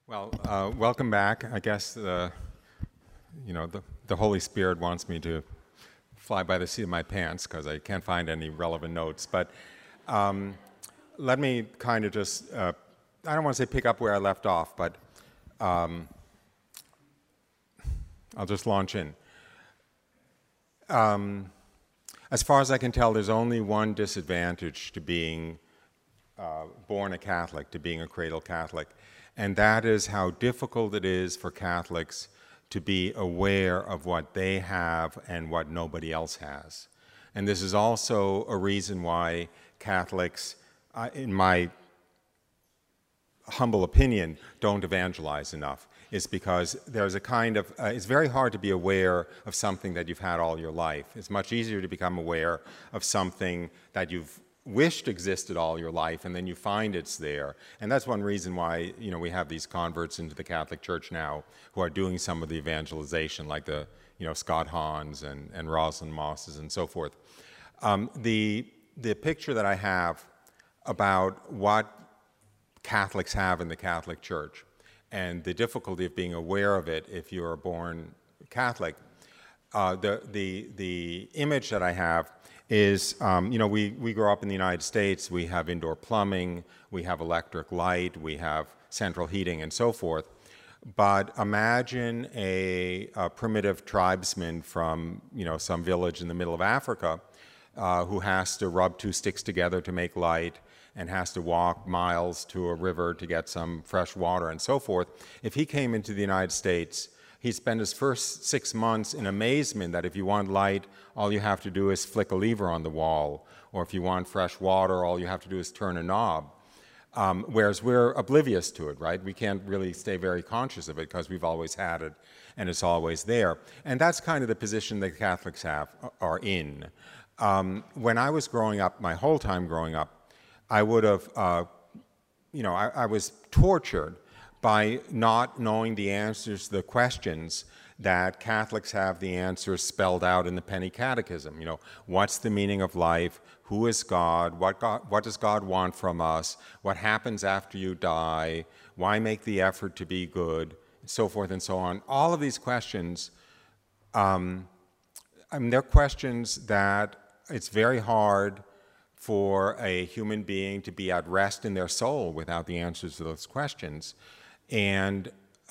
Well, welcome back. I guess the Holy Spirit wants me to fly by the seat of my pants because I can't find any relevant notes. But let me kind of just, I don't want to say pick up where I left off, but I'll just launch in. As far as I can tell, there's only one disadvantage to being born a Catholic, to being a cradle Catholic, and that is how difficult it is for Catholics to be aware of what they have and what nobody else has. And this is also a reason why Catholics, in my humble opinion, don't evangelize enough. Is because there's a kind of, it's very hard to be aware of something that you've had all your life. It's much easier to become aware of something that you've wished existed all your life, and then you find it's there. And that's one reason why, we have these converts into the Catholic Church now who are doing some of the evangelization, like the, Scott Hahns and Rosalind Mosses and so forth. The picture that I have about what Catholics have in the Catholic Church and the difficulty of being aware of it if you're a born Catholic, the image that I have is, we grow up in the United States, we have indoor plumbing, we have electric light, we have central heating and so forth. But imagine a primitive tribesman from, some village in the middle of Africa who has to rub two sticks together to make light and has to walk miles to a river to get some fresh water and so forth. If he came into the United States, he'd spend his first 6 months in amazement that if you want light, all you have to do is flick a lever on the wall. Or if you want fresh water, all you have to do is turn a knob. Whereas we're oblivious to it, right? We can't really stay very conscious of it because we've always had it and it's always there. And that's kind of the position that Catholics are in. When I was growing up, my whole time growing up, I would have, I was tortured by not knowing the answers to the questions that Catholics have the answers spelled out in the Penny Catechism. What's the meaning of life? Who is God? What does God want from us? What happens after you die? Why make the effort to be good? And so forth and so on. All of these questions, they're questions that it's very hard for a human being to be at rest in their soul without the answers to those questions. And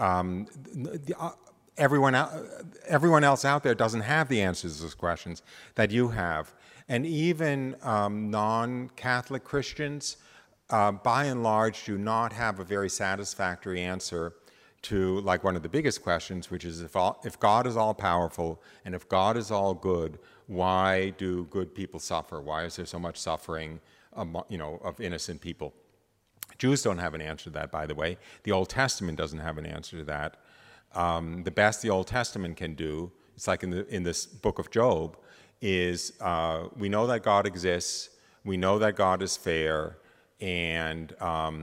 everyone else out there doesn't have the answers to those questions that you have. And even non-Catholic Christians, by and large, do not have a very satisfactory answer to like one of the biggest questions, which is if God is all-powerful and if God is all good, why do good people suffer? Why is there so much suffering, of innocent people? Jews don't have an answer to that, by the way. The Old Testament doesn't have an answer to that. The best the Old Testament can do, it's like in this book of Job, is we know that God exists, we know that God is fair, and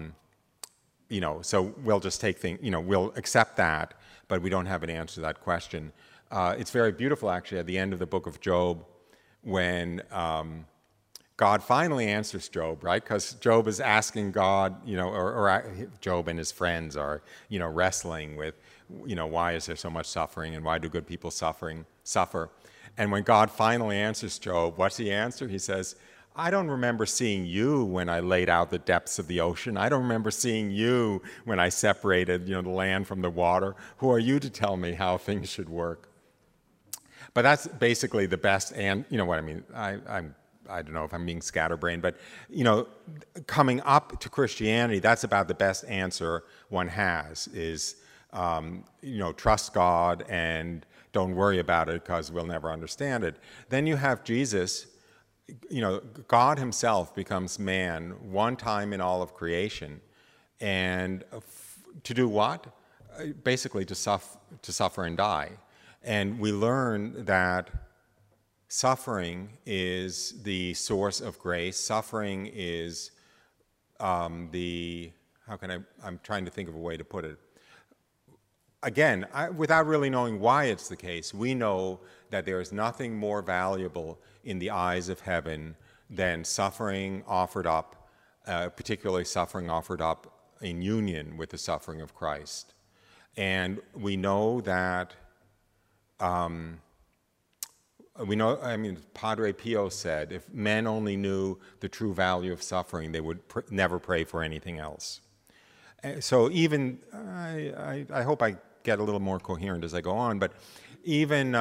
so we'll just take things, we'll accept that, but we don't have an answer to that question. It's very beautiful, actually, at the end of the book of Job, when God finally answers Job, right? Because Job is asking God, or Job and his friends are, wrestling with, why is there so much suffering and why do good people suffer? And when God finally answers Job, what's the answer? He says, I don't remember seeing you when I laid out the depths of the ocean. I don't remember seeing you when I separated, the land from the water. Who are you to tell me how things should work? But that's basically the best, and you know what I mean. I don't know if I'm being scatterbrained, but coming up to Christianity, that's about the best answer one has. Is trust God and don't worry about it because we'll never understand it. Then you have Jesus. God Himself becomes man one time in all of creation, and to do what? Basically, to suffer and die. And we learn that suffering is the source of grace. Suffering is I'm trying to think of a way to put it. Again, without really knowing why it's the case, we know that there is nothing more valuable in the eyes of heaven than suffering offered up, particularly suffering offered up in union with the suffering of Christ. And we know that, Padre Pio said, if men only knew the true value of suffering, they would never pray for anything else. So even, I hope I get a little more coherent as I go on, but even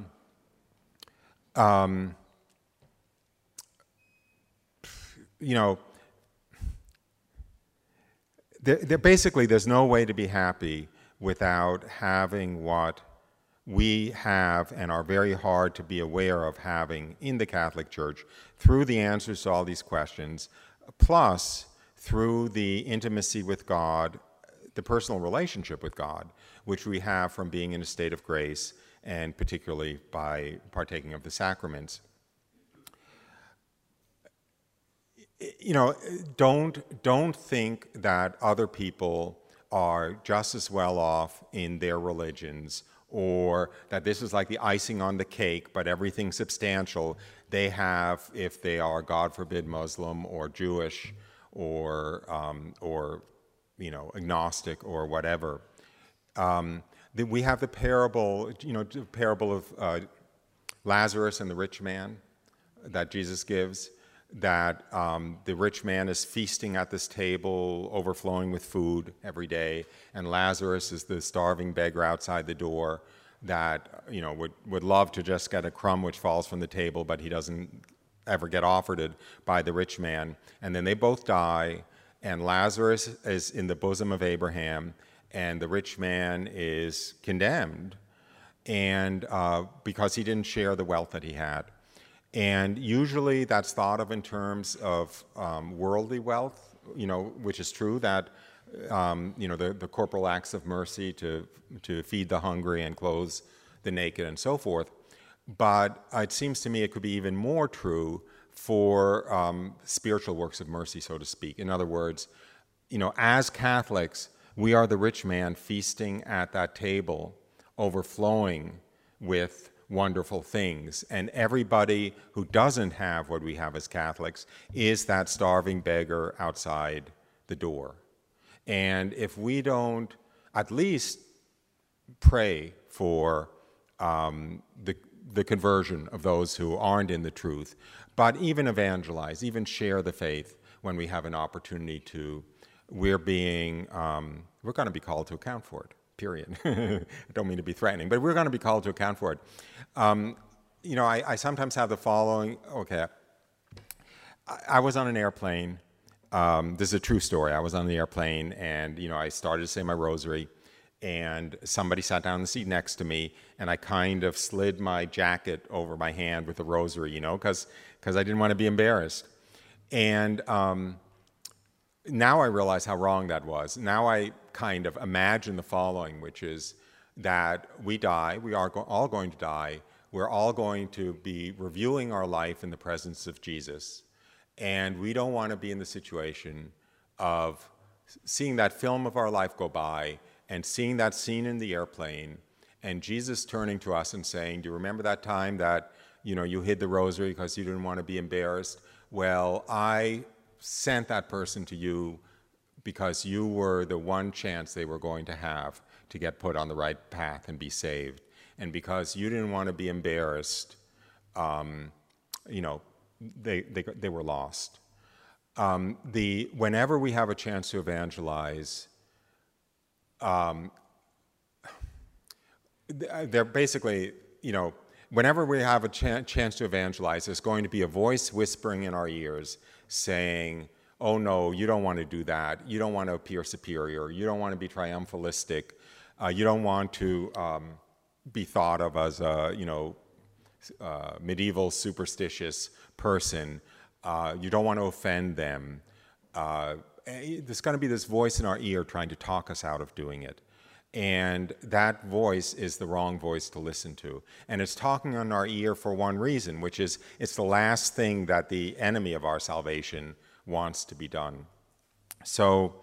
basically there's no way to be happy without having what we have and are very hard to be aware of having in the Catholic Church through the answers to all these questions, plus through the intimacy with God, the personal relationship with God, which we have from being in a state of grace, and particularly by partaking of the sacraments. Don't think that other people are just as well off in their religions, or that this is like the icing on the cake, but everything substantial they have if they are, God forbid, Muslim or Jewish or agnostic or whatever. We have the parable, of Lazarus and the rich man that Jesus gives, that the rich man is feasting at this table, overflowing with food every day, and Lazarus is the starving beggar outside the door that would love to just get a crumb which falls from the table, but he doesn't ever get offered it by the rich man. And then they both die, and Lazarus is in the bosom of Abraham, and the rich man is condemned, and because he didn't share the wealth that he had. And usually that's thought of in terms of worldly wealth, which is true, that the corporal acts of mercy to feed the hungry and clothe the naked and so forth. But it seems to me it could be even more true for spiritual works of mercy, so to speak. In other words, as Catholics, we are the rich man feasting at that table, overflowing with wonderful things. And everybody who doesn't have what we have as Catholics is that starving beggar outside the door. And if we don't at least pray for the conversion of those who aren't in the truth, but even evangelize, even share the faith when we have an opportunity to, we're going to be called to account for it. Period. I don't mean to be threatening, but we're going to be called to account for it. I sometimes have the following. Okay, I was on an airplane. This is a true story. I was on the airplane, and I started to say my rosary, and somebody sat down in the seat next to me, and I kind of slid my jacket over my hand with the rosary, because I didn't want to be embarrassed. And now I realize how wrong that was. Now I kind of imagine the following, which is that we die, we are all going to die, we're all going to be reviewing our life in the presence of Jesus, and we don't want to be in the situation of seeing that film of our life go by and seeing that scene in the airplane and Jesus turning to us and saying, do you remember that time that you hid the rosary because you didn't want to be embarrassed? Well, I sent that person to you because you were the one chance they were going to have to get put on the right path and be saved. And because you didn't want to be embarrassed, they were lost. Whenever we have a chance to evangelize, they're basically, whenever we have a chance to evangelize, there's going to be a voice whispering in our ears saying, oh no, you don't want to do that. You don't want to appear superior. You don't want to be triumphalistic. You don't want to be thought of as a, medieval superstitious person. You don't want to offend them. There's going to be this voice in our ear trying to talk us out of doing it. And that voice is the wrong voice to listen to. And it's talking in our ear for one reason, which is it's the last thing that the enemy of our salvation wants to be done. So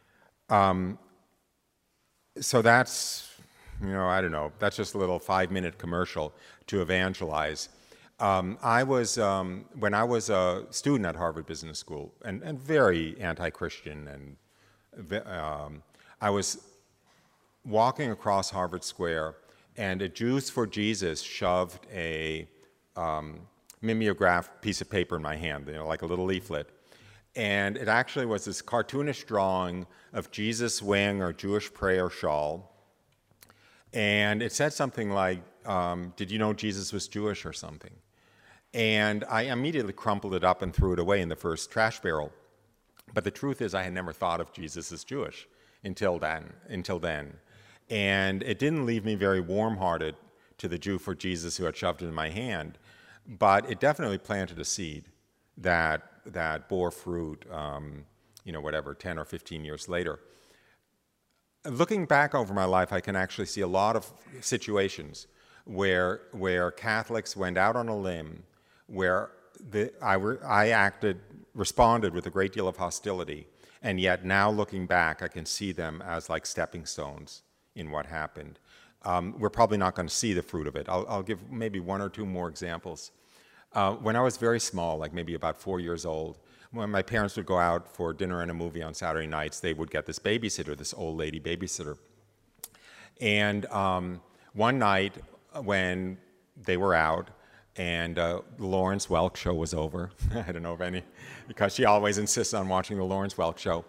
that's, I don't know, that's just a little 5-minute commercial to evangelize. When I was a student at Harvard Business School, and very anti-Christian, I was walking across Harvard Square, and a Jews for Jesus shoved a mimeographed piece of paper in my hand, like a little leaflet. And it actually was this cartoonish drawing of Jesus wearing a Jewish prayer shawl. And it said something like, did you know Jesus was Jewish or something? And I immediately crumpled it up and threw it away in the first trash barrel. But the truth is I had never thought of Jesus as Jewish until then. And it didn't leave me very warm-hearted to the Jew for Jesus who had shoved it in my hand, but it definitely planted a seed that bore fruit, 10 or 15 years later. Looking back over my life, I can actually see a lot of situations where Catholics went out on a limb, where I responded with a great deal of hostility, and yet now looking back, I can see them as like stepping stones in what happened. We're probably not going to see the fruit of it. I'll give maybe one or two more examples. When I was very small, like maybe about 4 years old, when my parents would go out for dinner and a movie on Saturday nights, they would get this babysitter, this old lady babysitter. And one night when they were out and the Lawrence Welk show was over, I don't know if any, because she always insists on watching the Lawrence Welk show,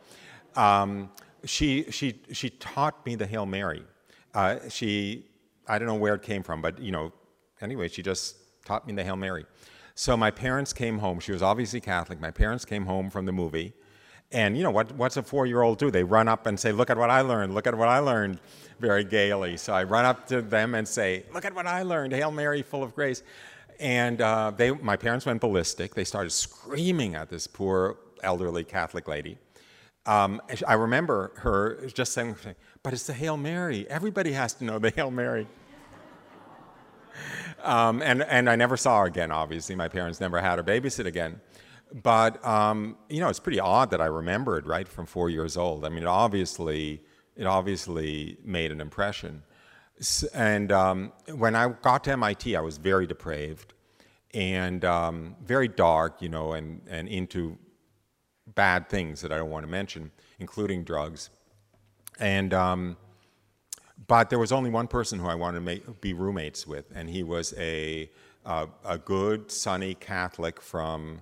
she taught me the Hail Mary. I don't know where it came from, but anyway, she just taught me the Hail Mary. So my parents came home. She was obviously Catholic. My parents came home from the movie, and what's a 4-year-old do? They run up and say, "Look at what I learned! Look at what I learned!" very gaily. So I run up to them and say, "Look at what I learned! Hail Mary, full of grace." And my parents went ballistic. They started screaming at this poor elderly Catholic lady. I remember her just saying, "But it's the Hail Mary. Everybody has to know the Hail Mary." And I never saw her again, obviously. My parents never had her babysit again. But, it's pretty odd that I remember it, right, from 4 years old. I mean, it obviously made an impression. And when I got to MIT, I was very depraved and very dark, and into bad things that I don't want to mention, including drugs. And but there was only one person who I wanted to be roommates with, and he was a good, sunny Catholic from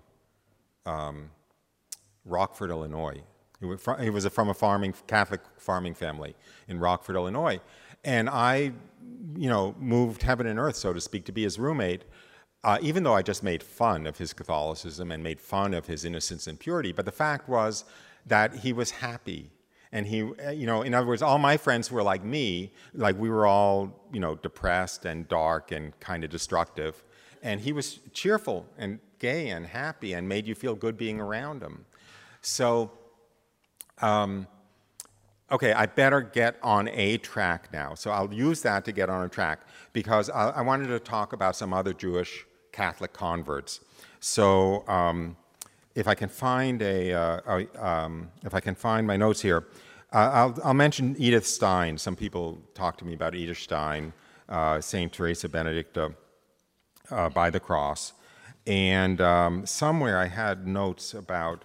Rockford, Illinois. He was from a Catholic farming family in Rockford, Illinois. And I, moved heaven and earth, so to speak, to be his roommate, even though I just made fun of his Catholicism and made fun of his innocence and purity. But the fact was that he was happy. And he, in other words, all my friends were like me, like we were all, depressed and dark and kind of destructive. And he was cheerful and gay and happy and made you feel good being around him. So, okay, I better get on a track now. So I'll use that to get on a track because I wanted to talk about some other Jewish Catholic converts. So if I can find my notes here, I'll mention Edith Stein. Some people talk to me about Edith Stein, Saint Teresa Benedicta by the Cross, and somewhere I had notes about.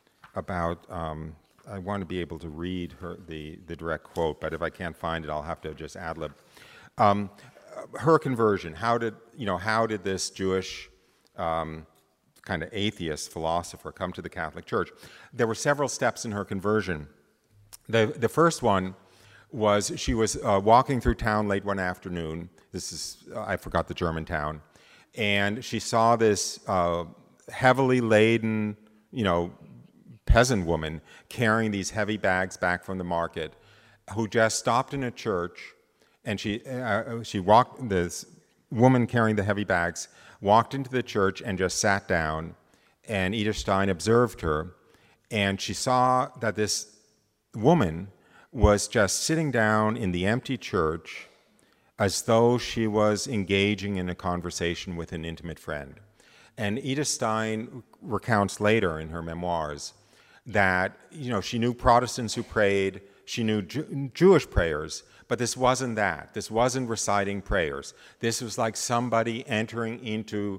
I want to be able to read the direct quote, but if I can't find it, I'll have to just ad-lib. Her conversion. How did this Jewish kind of atheist philosopher come to the Catholic Church? There were several steps in her conversion. The first one was she was walking through town late one afternoon. I forgot the German town, and she saw this heavily laden, peasant woman carrying these heavy bags back from the market, who just stopped in a church, and she walked. This woman carrying the heavy bags walked into the church and just sat down, and Edith Stein observed her, and she saw that this woman was just sitting down in the empty church as though she was engaging in a conversation with an intimate friend. And Edith Stein recounts later in her memoirs that, she knew Protestants who prayed, she knew Jewish prayers, but this wasn't that. This wasn't reciting prayers. This was like somebody entering into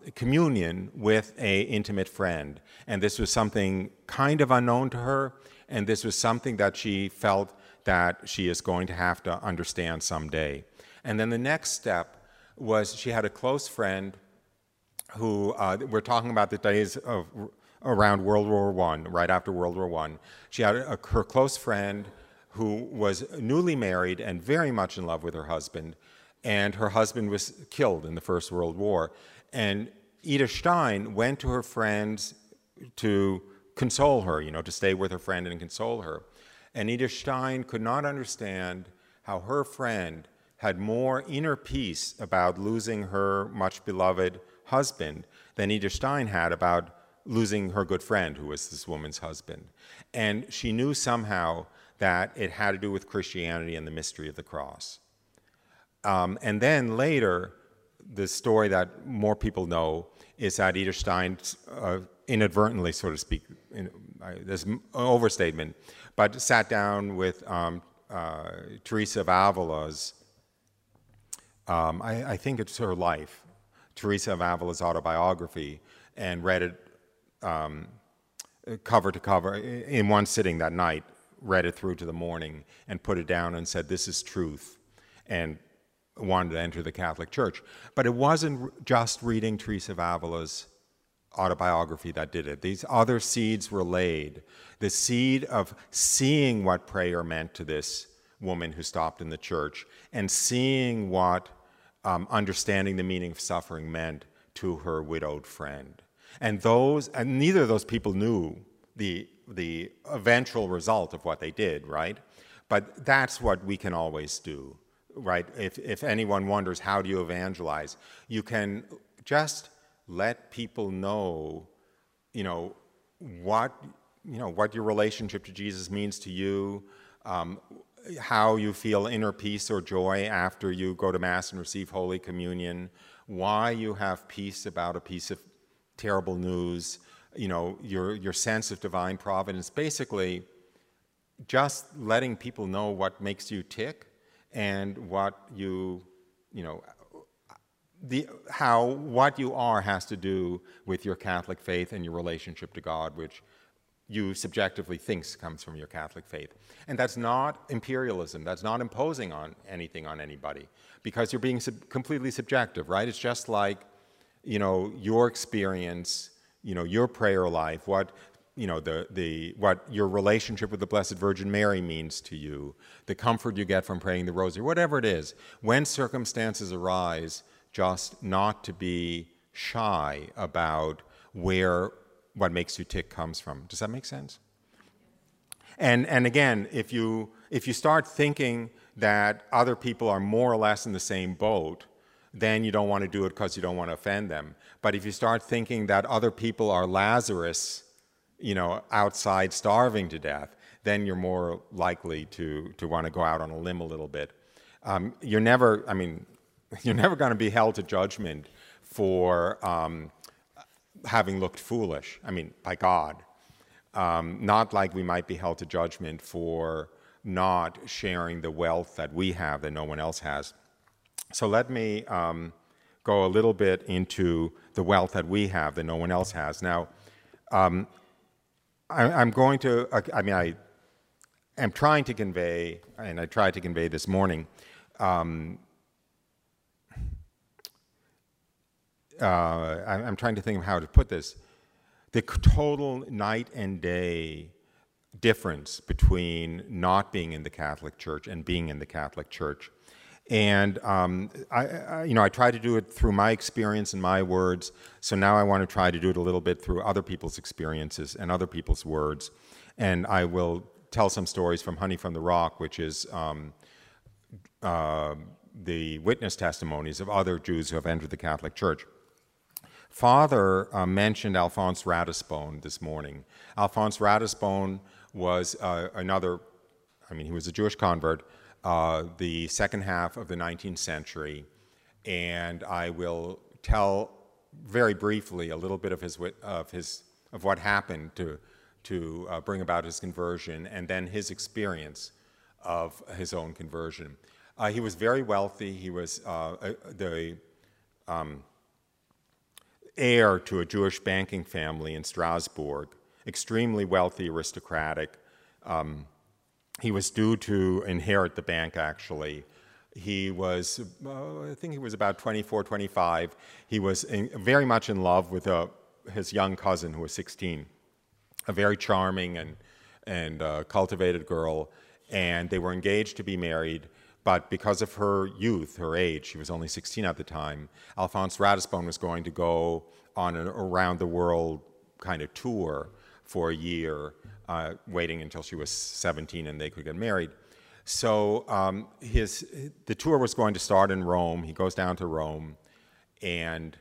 communion with an intimate friend. And this was something kind of unknown to her, and this was something that she felt that she is going to have to understand someday. And then the next step was she had a close friend who, we're talking about the days of around World War I, right after World War I. She had her close friend who was newly married and very much in love with her husband, and her husband was killed in the First World War. And Edith Stein went to her friends to console her, to stay with her friend and console her. And Edith Stein could not understand how her friend had more inner peace about losing her much beloved husband than Edith Stein had about losing her good friend, who was this woman's husband. And she knew somehow that it had to do with Christianity and the mystery of the cross. And then later, the story that more people know is that Edith Stein inadvertently, so to speak, there's an overstatement, but sat down with Teresa of Avila's, I think it's her life, Teresa of Avila's autobiography, and read it cover to cover in one sitting that night, read it through to the morning, and put it down and said, "This is truth," and wanted to enter the Catholic Church. But it wasn't just reading Teresa of Avila's autobiography that did it. These other seeds were laid. The seed of seeing what prayer meant to this woman who stopped in the church, and seeing what understanding the meaning of suffering meant to her widowed friend. And neither of those people knew the eventual result of what they did, right? But that's what we can always do, right? If anyone wonders, how do you evangelize? You can just let people know, what your relationship to Jesus means to you, how you feel inner peace or joy after you go to Mass and receive Holy Communion, why you have peace about a piece of terrible news, your sense of divine providence. Basically, just letting people know what makes you tick and what what you are has to do with your Catholic faith and your relationship to God, which you subjectively think comes from your Catholic faith. And that's not imperialism. That's not imposing on anything on anybody, because you're being completely subjective, right? It's just like, your experience, your prayer life, what your relationship with the Blessed Virgin Mary means to you, the comfort you get from praying the Rosary, whatever it is. When circumstances arise, just not to be shy about where what makes you tick comes from. Does that make sense? And again, if you start thinking that other people are more or less in the same boat, then you don't want to do it because you don't want to offend them. But if you start thinking that other people are Lazarus, outside starving to death, then you're more likely to want to go out on a limb a little bit. You're never going to be held to judgment for having looked foolish, by God. Not like we might be held to judgment for not sharing the wealth that we have that no one else has. So let me go a little bit into the wealth that we have that no one else has. Now, I'm going to, I am trying to convey, and I tried to convey this morning, I'm trying to think of how to put this, the total night and day difference between not being in the Catholic Church and being in the Catholic Church. And I try to do it through my experience and my words, so now I want to try to do it a little bit through other people's experiences and other people's words. And I will tell some stories from Honey from the Rock, which is the witness testimonies of other Jews who have entered the Catholic Church. Father mentioned Alphonse Ratisbonne this morning. Alphonse Ratisbonne was he was a Jewish convert, the second half of the 19th century, and I will tell very briefly a little bit of what happened to bring about his conversion, and then his experience of his own conversion. He was very wealthy. He was the heir to a Jewish banking family in Strasbourg, extremely wealthy, aristocratic, He was due to inherit the bank, actually. He was, I think he was about 24, 25. He was very much in love with his young cousin, who was 16, a very charming and cultivated girl, and they were engaged to be married. But because of her youth, her age, she was only 16 at the time, Alphonse Ratisbonne was going to go on an around-the-world kind of tour for a year, waiting until she was 17 and they could get married. So the tour was going to start in Rome. He goes down to Rome, and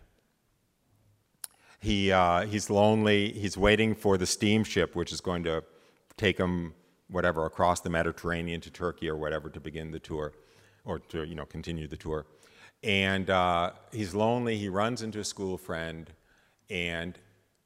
he's lonely. He's waiting for the steamship, which is going to take him across the Mediterranean to Turkey or whatever to begin the tour, or to continue the tour. And he's lonely. He runs into a school friend, and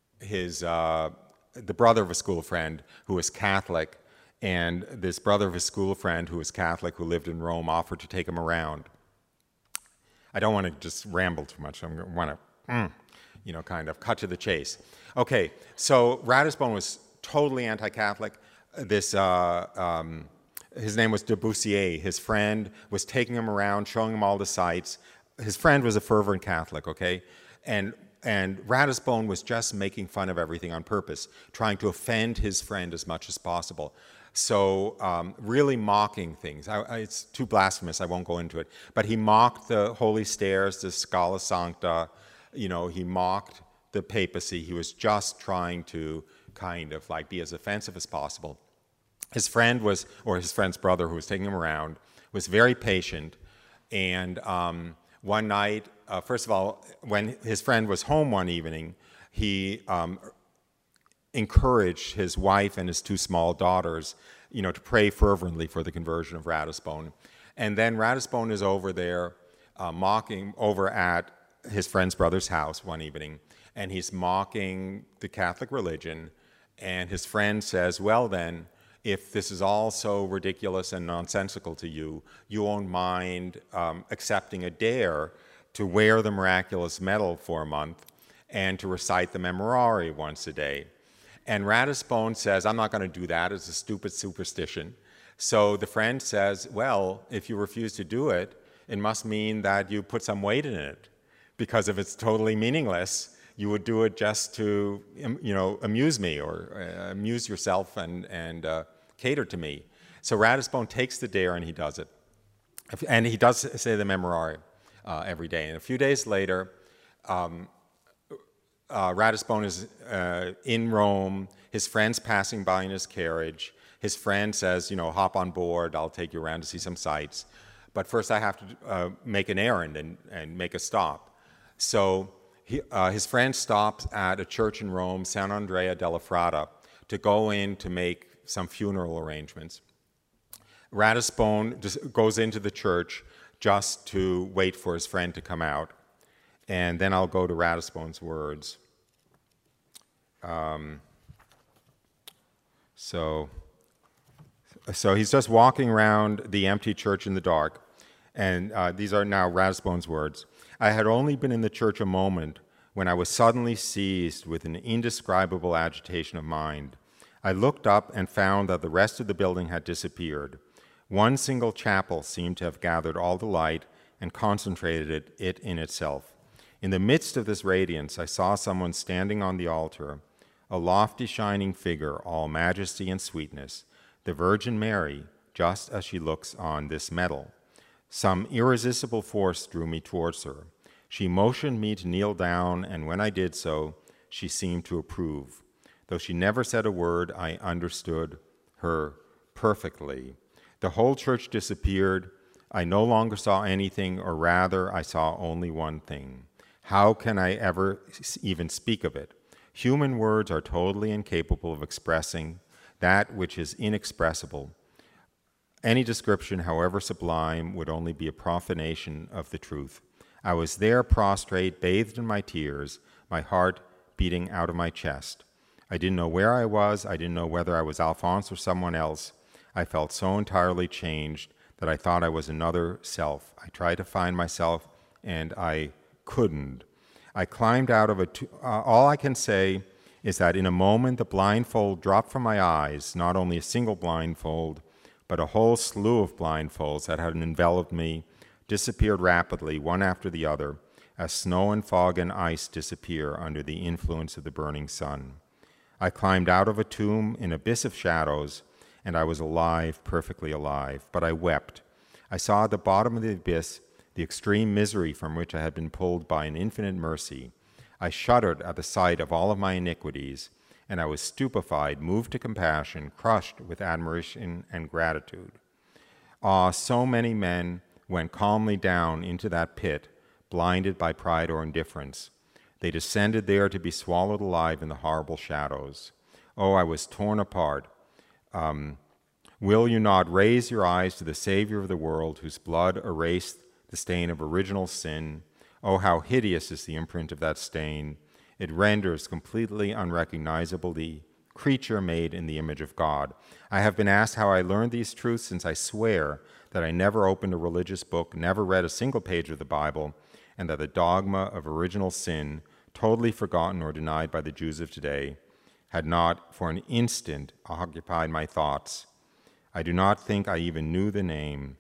the brother of a school friend who was Catholic, and this brother of his school friend who was Catholic, who lived in Rome, offered to take him around. I don't want to just ramble too much. I want to, kind of cut to the chase. Okay, so Ratisbonne was totally anti-Catholic. His name was Debussier. His friend was taking him around, showing him all the sights. His friend was a fervent Catholic, okay? And Ratisbonne was just making fun of everything on purpose, trying to offend his friend as much as possible. So really mocking things. It's too blasphemous, I won't go into it. But he mocked the holy stairs, the Scala Sancta. He mocked the papacy. He was just trying to kind of be as offensive as possible. His friend his friend's brother, who was taking him around, was very patient. And one night, first of all, when his friend was home one evening, he encouraged his wife and his two small daughters, to pray fervently for the conversion of Ratisbonne. And then Ratisbonne is over there mocking over at his friend's brother's house one evening, and he's mocking the Catholic religion. And his friend says, well then, if this is all so ridiculous and nonsensical to you, you won't mind accepting a dare to wear the miraculous medal for a month and to recite the Memorare once a day. And Ratisbonne says, I'm not going to do that. It's a stupid superstition. So the friend says, well, if you refuse to do it, it must mean that you put some weight in it. Because if it's totally meaningless, you would do it just to, amuse me or amuse yourself and cater to me. So Ratisbonne takes the dare and he does it. And he does say the Memorare every day. And a few days later, Ratisbonne is in Rome. His friend's passing by in his carriage. His friend says, hop on board. I'll take you around to see some sights. But first I have to make an errand and make a stop. So his friend stops at a church in Rome, San Andrea della Frata, to go in to make some funeral arrangements. Ratisbonne just goes into the church just to wait for his friend to come out. And then I'll go to Ratisbonne's words. So he's just walking around the empty church in the dark. And these are now Ratisbonne's words. I had only been in the church a moment when I was suddenly seized with an indescribable agitation of mind. I looked up and found that the rest of the building had disappeared. One single chapel seemed to have gathered all the light and concentrated it in itself. In the midst of this radiance, I saw someone standing on the altar, a lofty, shining figure, all majesty and sweetness, the Virgin Mary, just as she looks on this medal. Some irresistible force drew me towards her. She motioned me to kneel down, and when I did so, she seemed to approve. Though she never said a word, I understood her perfectly. The whole church disappeared. I no longer saw anything, or rather, I saw only one thing. How can I ever even speak of it? Human words are totally incapable of expressing that which is inexpressible. Any description, however sublime, would only be a profanation of the truth. I was there prostrate, bathed in my tears, my heart beating out of my chest. I didn't know where I was. I didn't know whether I was Alphonse or someone else. I felt so entirely changed that I thought I was another self. I tried to find myself, and I couldn't. I climbed out of all I can say is that in a moment the blindfold dropped from my eyes, not only a single blindfold, but a whole slew of blindfolds that had enveloped me disappeared rapidly, one after the other, as snow and fog and ice disappear under the influence of the burning sun. I climbed out of a tomb, an abyss of shadows, and I was alive, perfectly alive. But I wept. I saw at the bottom of the abyss the extreme misery from which I had been pulled by an infinite mercy. I shuddered at the sight of all of my iniquities, and I was stupefied, moved to compassion, crushed with admiration and gratitude. Ah, so many men went calmly down into that pit, blinded by pride or indifference. They descended there to be swallowed alive in the horrible shadows. Oh, I was torn apart. Will you not raise your eyes to the Savior of the world, whose blood erased the stain of original sin? Oh, how hideous is the imprint of that stain. It renders completely unrecognizable the creature made in the image of God. I have been asked how I learned these truths, since I swear that I never opened a religious book, never read a single page of the Bible, and that the dogma of original sin, totally forgotten or denied by the Jews of today, had not for an instant occupied my thoughts. I do not think I even knew the name.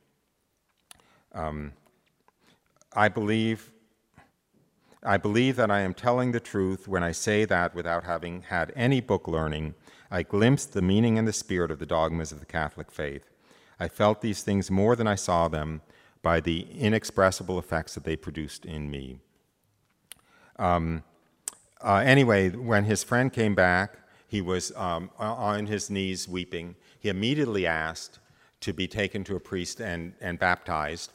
I believe that I am telling the truth when I say that, without having had any book learning, I glimpsed the meaning and the spirit of the dogmas of the Catholic faith. I felt these things more than I saw them by the inexpressible effects that they produced in me. Anyway, when his friend came back, he was on his knees weeping. He immediately asked to be taken to a priest and baptized.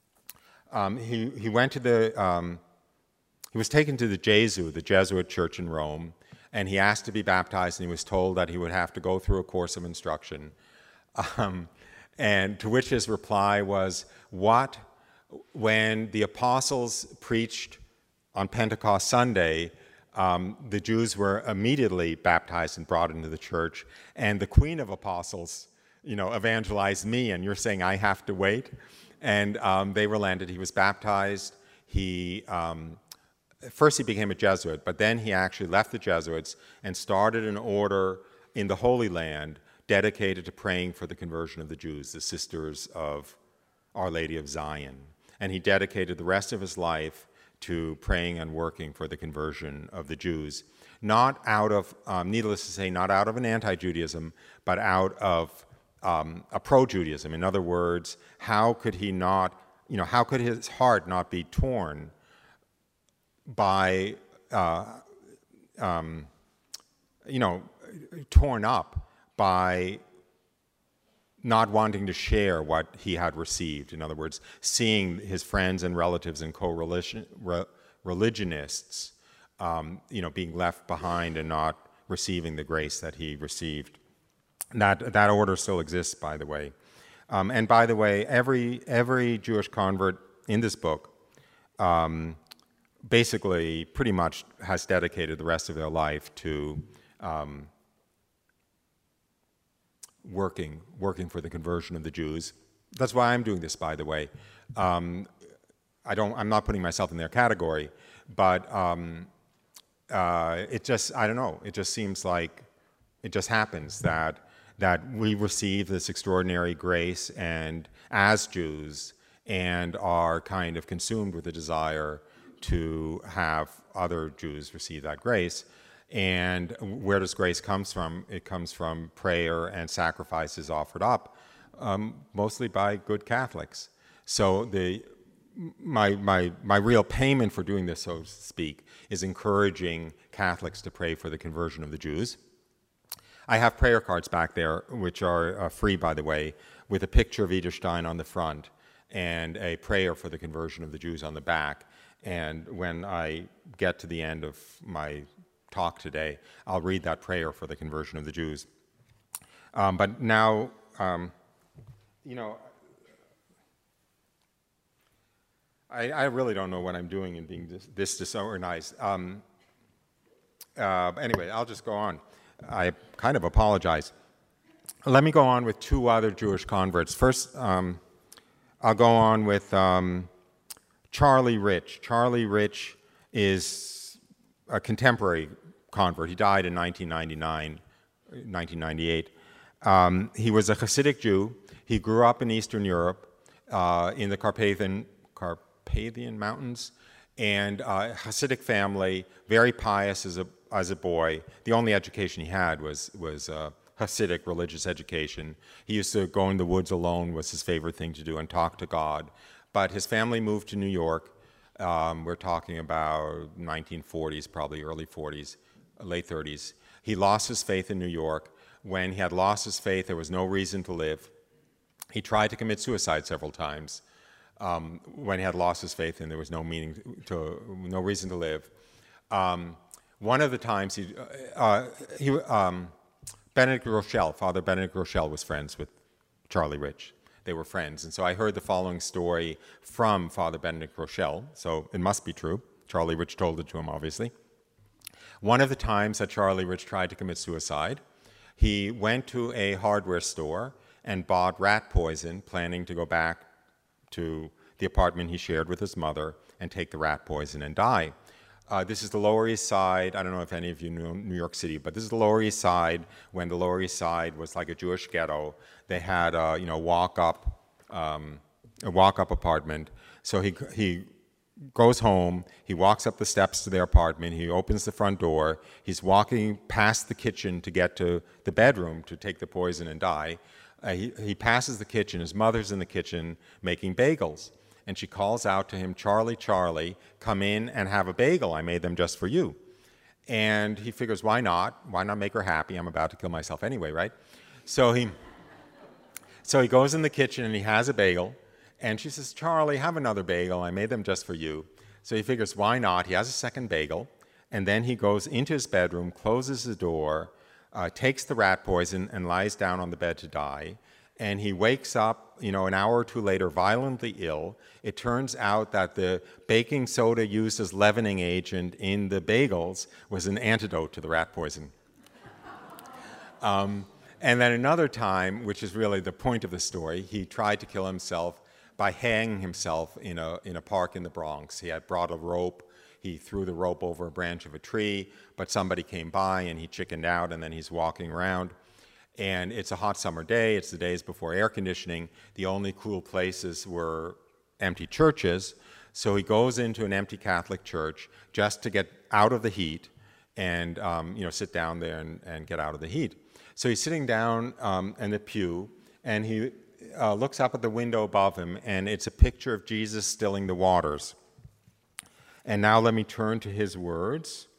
He went to he was taken to the Jesuit church in Rome, and he asked to be baptized, and he was told that he would have to go through a course of instruction. And to which his reply was, "What? When the apostles preached on Pentecost Sunday, the Jews were immediately baptized and brought into the church, and the Queen of Apostles, evangelized me, and you're saying I have to wait?" And they relented. He was baptized. First he became a Jesuit, but then he actually left the Jesuits and started an order in the Holy Land dedicated to praying for the conversion of the Jews, the Sisters of Our Lady of Zion. And he dedicated the rest of his life to praying and working for the conversion of the Jews, not out of, needless to say, not out of an anti-Judaism, but out of a pro-Judaism. In other words, how could he not, how could his heart not be torn by, torn up by not wanting to share what he had received. In other words, seeing his friends and relatives and co-religionists, being left behind and not receiving the grace that he received. That order still exists, by the way. And by the way, every Jewish convert in this book basically pretty much has dedicated the rest of their life to working for the conversion of the Jews. That's why I'm doing this, by the way. I'm not putting myself in their category, but it just, I don't know, it just seems like it just happens that we receive this extraordinary grace and as Jews and are kind of consumed with the desire to have other Jews receive that grace. And where does grace come from? It comes from prayer and sacrifices offered up, mostly by good Catholics. So my real payment for doing this, so to speak, is encouraging Catholics to pray for the conversion of the Jews. I have prayer cards back there, which are free, by the way, with a picture of Edith Stein on the front and a prayer for the conversion of the Jews on the back. And when I get to the end of my talk today, I'll read that prayer for the conversion of the Jews. But now, I really don't know what I'm doing in being this disorganized. Anyway, I'll just go on. I kind of apologize. Let me go on with two other Jewish converts. First, I'll go on with Charlie Rich. Charlie Rich is a contemporary convert. He died in 1999, 1998. He was a Hasidic Jew. He grew up in Eastern Europe, in the Carpathian Mountains, and Hasidic family, very pious as a boy. The only education he had was Hasidic religious education. He used to go in the woods alone, was his favorite thing to do, and talk to God. But his family moved to New York. We're talking about 1940s, probably early 40s, late 30s. He lost his faith in New York. When he had lost his faith, there was no reason to live. He tried to commit suicide several times when he had lost his faith and there was no reason to live. One of the times Benedict Groeschel, Father Benedict Groeschel, was friends with Charlie Rich. They were friends. And so I heard the following story from Father Benedict Groeschel, so it must be true. Charlie Rich told it to him, obviously. One of the times that Charlie Rich tried to commit suicide, he went to a hardware store and bought rat poison, planning to go back to the apartment he shared with his mother and take the rat poison and die. This is the Lower East Side. I don't know if any of you know New York City, but this is the Lower East Side. When the Lower East Side was like a Jewish ghetto, they had a walk-up apartment. So he goes home. He walks up the steps to their apartment. He opens the front door. He's walking past the kitchen to get to the bedroom to take the poison and die. He passes the kitchen. His mother's in the kitchen making bagels. And she calls out to him, "Charlie, Charlie, come in and have a bagel. I made them just for you." And he figures, why not? Why not make her happy? I'm about to kill myself anyway, right? So he goes in the kitchen and he has a bagel. And she says, "Charlie, have another bagel. I made them just for you." So he figures, why not? He has a second bagel. And then he goes into his bedroom, closes the door, takes the rat poison, and lies down on the bed to die. And he wakes up, an hour or two later, violently ill. It turns out that the baking soda used as leavening agent in the bagels was an antidote to the rat poison. And then another time, which is really the point of the story, he tried to kill himself by hanging himself in a park in the Bronx. He had brought a rope. He threw the rope over a branch of a tree, but somebody came by and he chickened out, and then he's walking around. And it's a hot summer day. It's the days before air conditioning. The only cool places were empty churches. So he goes into an empty Catholic church just to get out of the heat and sit down there and get out of the heat. So he's sitting down in the pew, and he looks up at the window above him, and it's a picture of Jesus stilling the waters. And now let me turn to his words.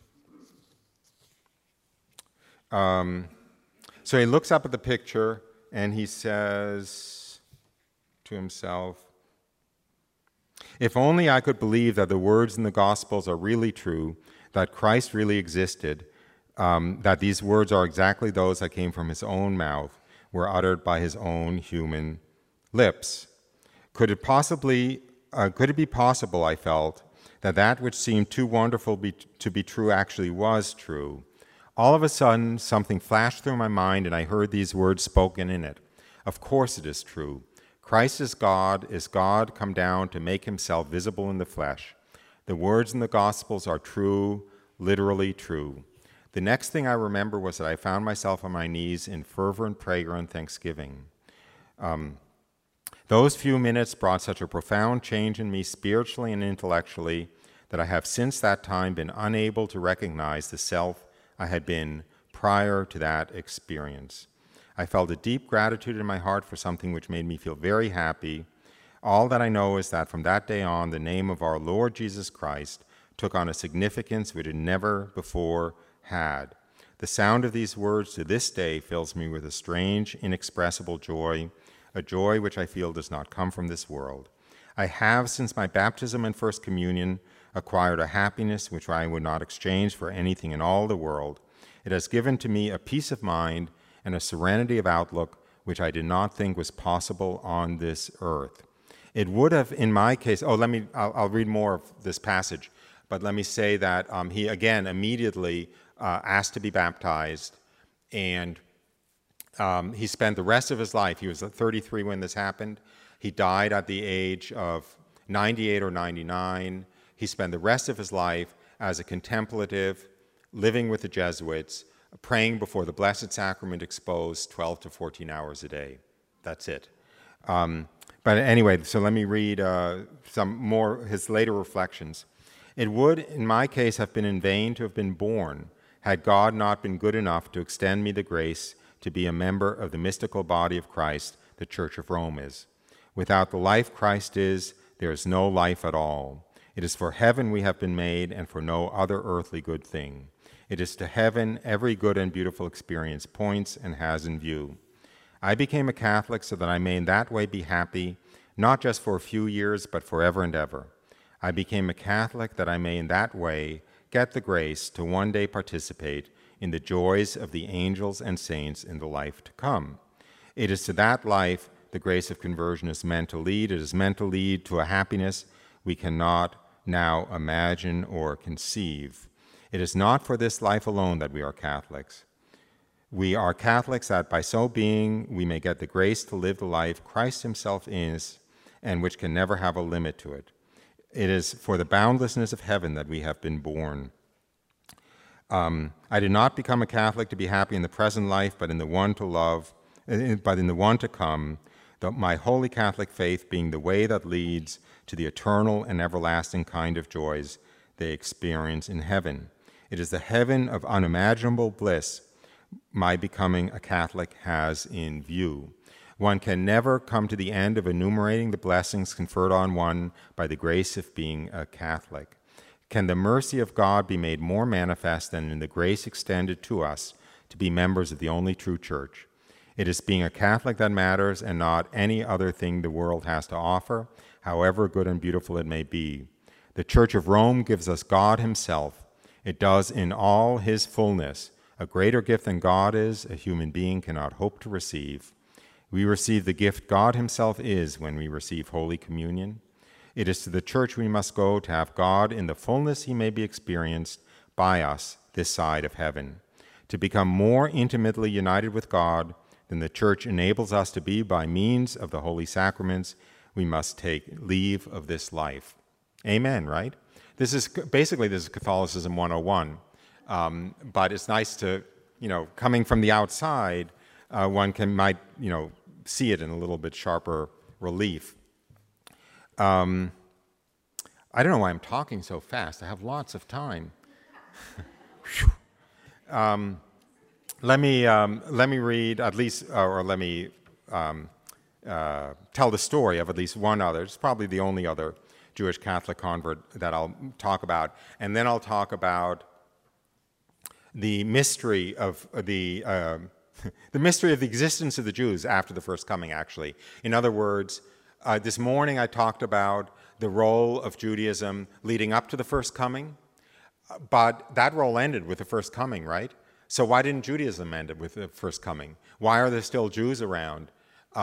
So he looks up at the picture and he says to himself, "If only I could believe that the words in the Gospels are really true, that Christ really existed, that these words are exactly those that came from his own mouth, were uttered by his own human lips. Could it be possible, I felt, that which seemed too wonderful to be true actually was true? All of a sudden, something flashed through my mind, and I heard these words spoken in it. Of course it is true. Christ is God come down to make himself visible in the flesh. The words in the Gospels are true, literally true. The next thing I remember was that I found myself on my knees in fervent prayer and thanksgiving. Those few minutes brought such a profound change in me spiritually and intellectually that I have since that time been unable to recognize the self I had been prior to that experience. I felt a deep gratitude in my heart for something which made me feel very happy. All that I know is that from that day on, the name of our Lord Jesus Christ took on a significance which it never before had. The sound of these words to this day fills me with a strange, inexpressible joy, a joy which I feel does not come from this world. I have, since my baptism and First Communion, acquired a happiness which I would not exchange for anything in all the world. It has given to me a peace of mind and a serenity of outlook which I did not think was possible on this earth. It would have, in my case, I'll read more of this passage, but let me say that he, again, immediately asked to be baptized, and he spent the rest of his life, he was 33 when this happened, he died at the age of 98 or 99. He spent the rest of his life as a contemplative, living with the Jesuits, praying before the Blessed Sacrament exposed 12 to 14 hours a day. That's it. But anyway, so let me read some more his later reflections. It would, in my case, have been in vain to have been born, had God not been good enough to extend me the grace to be a member of the mystical body of Christ, the Church of Rome is. Without the life Christ is, there is no life at all. It is for heaven we have been made, and for no other earthly good thing. It is to heaven every good and beautiful experience points and has in view. I became a Catholic so that I may in that way be happy, not just for a few years, but forever and ever. I became a Catholic that I may in that way get the grace to one day participate in the joys of the angels and saints in the life to come. It is to that life the grace of conversion is meant to lead. It is meant to lead to a happiness we cannot now imagine or conceive. It is not for this life alone that we are Catholics. We are Catholics that by so being we may get the grace to live the life Christ himself is, and which can never have a limit to it. It is for the boundlessness of heaven that we have been born. I did not become a Catholic to be happy in the present life, but in the one to love, but in the one to come, my holy Catholic faith being the way that leads to the eternal and everlasting kind of joys they experience in heaven. It is the heaven of unimaginable bliss my becoming a Catholic has in view. One can never come to the end of enumerating the blessings conferred on one by the grace of being a Catholic. Can the mercy of God be made more manifest than in the grace extended to us to be members of the only true church? It is being a Catholic that matters and not any other thing the world has to offer, however good and beautiful it may be. The Church of Rome gives us God himself. It does in all his fullness. A greater gift than God is, a human being cannot hope to receive. We receive the gift God himself is when we receive Holy Communion. It is to the church we must go to have God in the fullness he may be experienced by us this side of heaven. To become more intimately united with God than the church enables us to be by means of the holy sacraments, we must take leave of this life. Amen, right? This is Catholicism 101. But it's nice to, coming from the outside, one might see it in a little bit sharper relief. I don't know why I'm talking so fast. I have lots of time. Let me read at least, or let me tell the story of at least one other. It's probably the only other Jewish Catholic convert that I'll talk about, and then I'll talk about the mystery of the mystery of the existence of the Jews after the first coming, actually. In other words, this morning I talked about the role of Judaism leading up to the first coming, but that role ended with the first coming, right? So why didn't Judaism end with the first coming? Why are there still Jews around?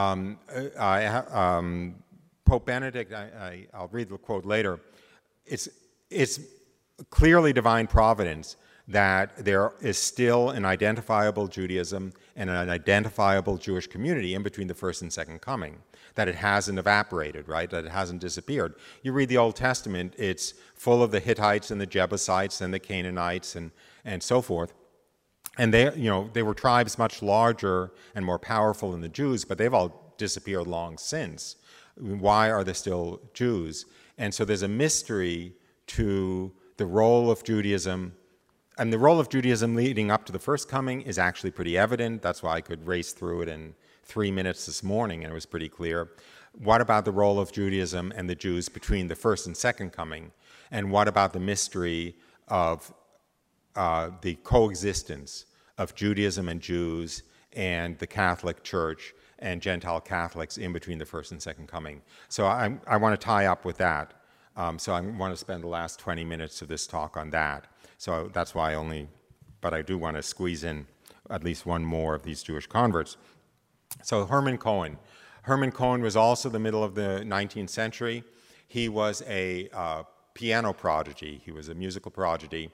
Pope Benedict, I'll read the quote later, it's clearly divine providence that there is still an identifiable Judaism and an identifiable Jewish community in between the first and second coming, that it hasn't evaporated, right? That it hasn't disappeared. You read the Old Testament, it's full of the Hittites and the Jebusites and the Canaanites and so forth. And they were tribes much larger and more powerful than the Jews, but they've all disappeared long since. Why are there still Jews? And so there's a mystery to the role of Judaism. And the role of Judaism leading up to the first coming is actually pretty evident. That's why I could race through it in 3 minutes this morning, and it was pretty clear. What about the role of Judaism and the Jews between the first and second coming? And what about the mystery of the coexistence of Judaism and Jews and the Catholic Church and Gentile Catholics in between the first and second coming? So I want to tie up with that. So I want to spend the last 20 minutes of this talk on that. So that's why but I do want to squeeze in at least one more of these Jewish converts. So Hermann Cohen. Hermann Cohen was also the middle of the 19th century. He was a piano prodigy. He was a musical prodigy.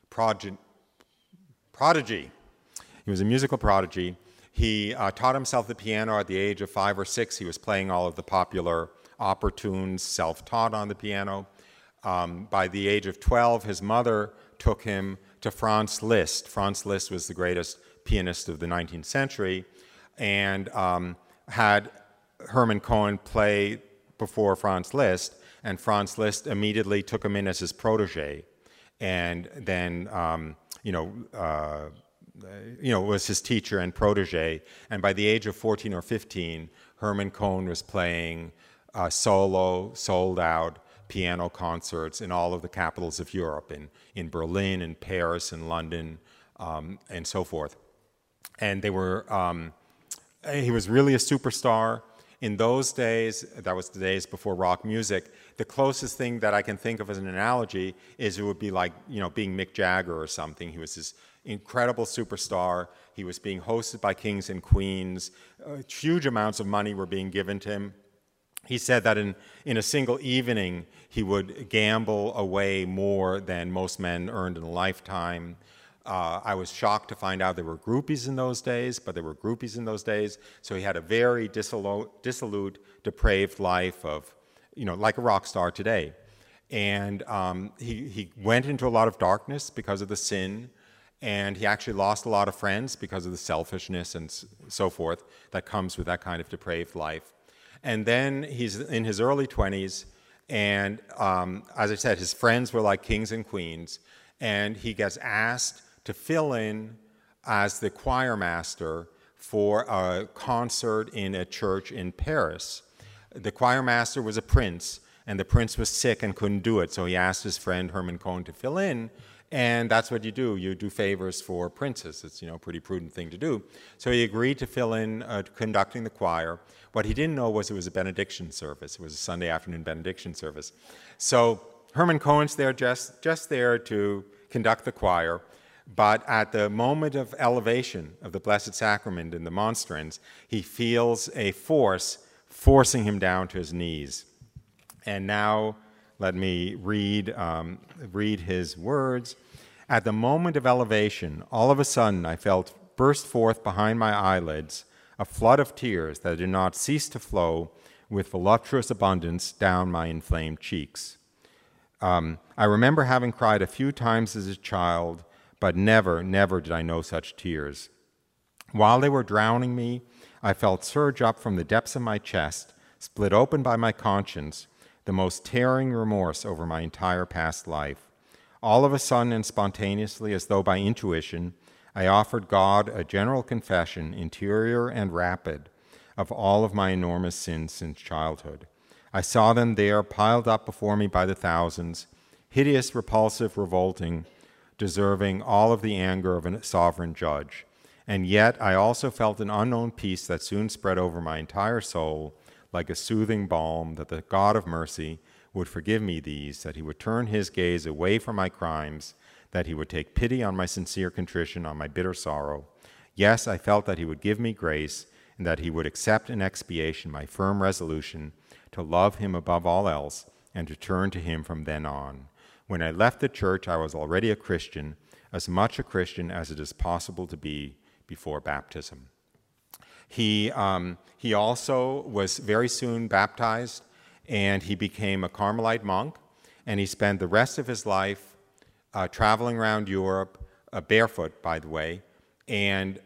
He was a musical prodigy. He taught himself the piano at the age of 5 or 6. He was playing all of the popular opera tunes, self-taught on the piano. By the age of 12, his mother took him to Franz Liszt. Franz Liszt was the greatest pianist of the 19th century, and had Hermann Cohen play before Franz Liszt, and Franz Liszt immediately took him in as his protege, and then was his teacher and protege. And by the age of 14 or 15, Hermann Cohen was playing solo, sold-out piano concerts in all of the capitals of Europe, in Berlin, in Paris, in London, and so forth. And they were, he was really a superstar. In those days, that was the days before rock music, the closest thing that I can think of as an analogy is it would be like, being Mick Jagger or something. He was this incredible superstar. He was being hosted by kings and queens. Huge amounts of money were being given to him. He said that in a single evening, he would gamble away more than most men earned in a lifetime. I was shocked to find out there were groupies in those days, but there were groupies in those days. So he had a very dissolute, depraved life of, like a rock star today. And he went into a lot of darkness because of the sin, and he actually lost a lot of friends because of the selfishness and so forth that comes with that kind of depraved life. And then he's in his early 20s, and as I said, his friends were like kings and queens, and he gets asked to fill in as the choir master for a concert in a church in Paris. The choir master was a prince, and the prince was sick and couldn't do it, so he asked his friend Hermann Cohen to fill in, and that's what you do. You do favors for princes. It's a pretty prudent thing to do. So he agreed to fill in conducting the choir. What he didn't know was it was a benediction service. It was a Sunday afternoon benediction service. So Hermann Cohen's there just there to conduct the choir. But at the moment of elevation of the Blessed Sacrament in the monstrance, he feels a force forcing him down to his knees. And now let me read his words. At the moment of elevation, all of a sudden I felt burst forth behind my eyelids a flood of tears that did not cease to flow with voluptuous abundance down my inflamed cheeks. I remember having cried a few times as a child, but never did I know such tears. While they were drowning me, I felt surge up from the depths of my chest, split open by my conscience, the most tearing remorse over my entire past life. All of a sudden and spontaneously, as though by intuition, I offered God a general confession, interior and rapid, of all of my enormous sins since childhood. I saw them there piled up before me by the thousands, hideous, repulsive, revolting, deserving all of the anger of a sovereign judge. And yet I also felt an unknown peace that soon spread over my entire soul, like a soothing balm, that the God of mercy would forgive me these, that he would turn his gaze away from my crimes, that he would take pity on my sincere contrition, on my bitter sorrow. Yes, I felt that he would give me grace, and that he would accept in expiation my firm resolution to love him above all else and to turn to him from then on. When I left the church, I was already a Christian, as much a Christian as it is possible to be before baptism. He also was very soon baptized, and he became a Carmelite monk, and he spent the rest of his life traveling around Europe, barefoot, by the way, and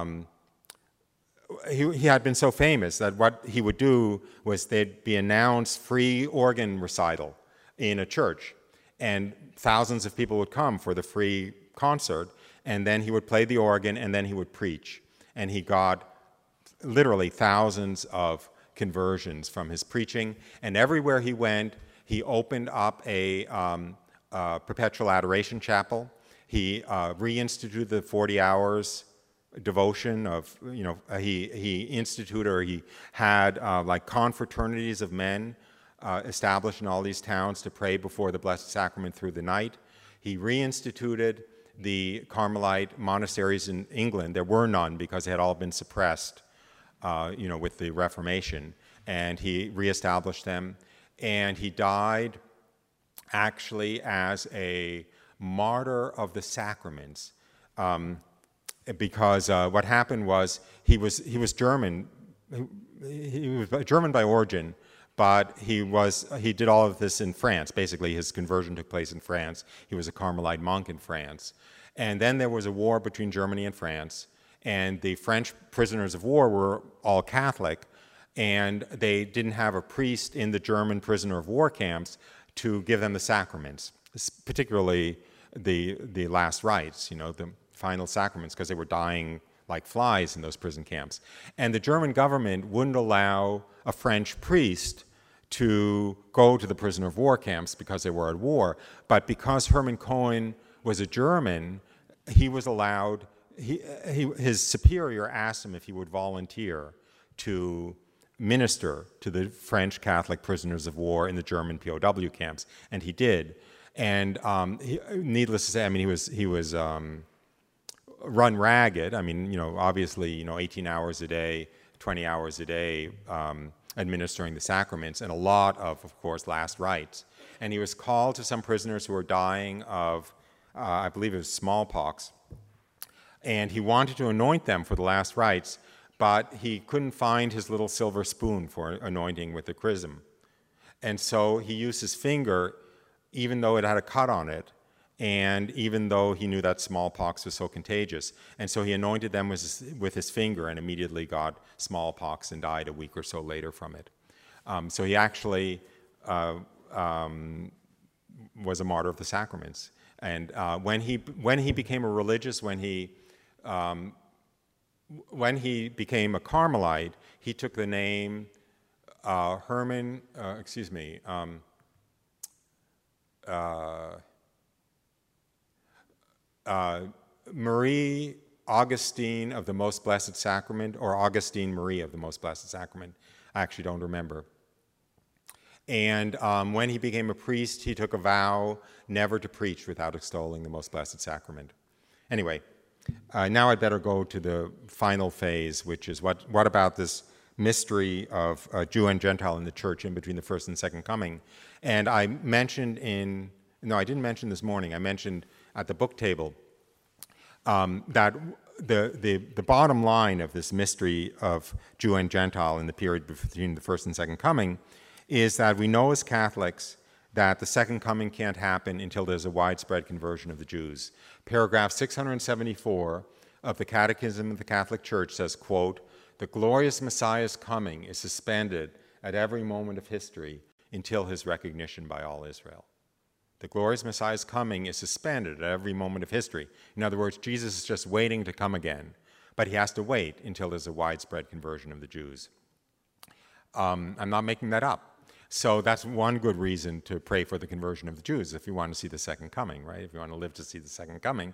he had been so famous that what he would do was there'd be announced free organ recital in a church, and thousands of people would come for the free concert, and then he would play the organ, and then he would preach, and he got literally thousands of conversions from his preaching, and everywhere he went, he opened up a perpetual adoration chapel. He reinstituted the 40 hours devotion of, he instituted, or he had like confraternities of men established in all these towns to pray before the Blessed Sacrament through the night. He reinstituted the Carmelite monasteries in England. There were none because they had all been suppressed, with the Reformation, and he reestablished them. And he died actually as a martyr of the sacraments, because what happened was he was German. He was German by origin, but he did all of this in France. Basically, his conversion took place in France. He was a Carmelite monk in France, And then there was a war between Germany and France, and the French prisoners of war were all Catholic, and they didn't have a priest in the German prisoner of war camps to give them the sacraments, particularly the last rites, the final sacraments, because they were dying like flies in those prison camps. And the German government wouldn't allow a French priest to go to the prisoner of war camps because they were at war. But because Hermann Cohen was a German, he was allowed, his superior asked him if he would volunteer to minister to the French Catholic prisoners of war in the German POW camps, and he did. And needless to say, he was run ragged. Obviously, 18 hours a day, 20 hours a day, administering the sacraments, and a lot of course, last rites. And he was called to some prisoners who were dying of, I believe it was smallpox, and he wanted to anoint them for the last rites, but he couldn't find his little silver spoon for anointing with the chrism. And so he used his finger, even though it had a cut on it, and even though he knew that smallpox was so contagious. And so he anointed them with his finger and immediately got smallpox and died a week or so later from it. So he actually was a martyr of the sacraments. And when he became a religious, when he became a Carmelite, he took the name Marie Augustine of the Most Blessed Sacrament, or Augustine Marie of the Most Blessed Sacrament. I actually don't remember. And when he became a priest, he took a vow never to preach without extolling the Most Blessed Sacrament. Anyway, now I'd better go to the final phase, which is what about this mystery of Jew and Gentile in the church in between the first and second coming. And I mentioned I didn't mention this morning, I mentioned at the book table that the bottom line of this mystery of Jew and Gentile in the period between the first and second coming is that we know as Catholics that the second coming can't happen until there's a widespread conversion of the Jews. Paragraph 674 of the Catechism of the Catholic Church says, quote, "The glorious Messiah's coming is suspended at every moment of history until his recognition by all Israel." The glorious Messiah's coming is suspended at every moment of history. In other words, Jesus is just waiting to come again, but he has to wait until there's a widespread conversion of the Jews. I'm not making that up. So that's one good reason to pray for the conversion of the Jews, if you want to see the second coming, right? If you want to live to see the second coming.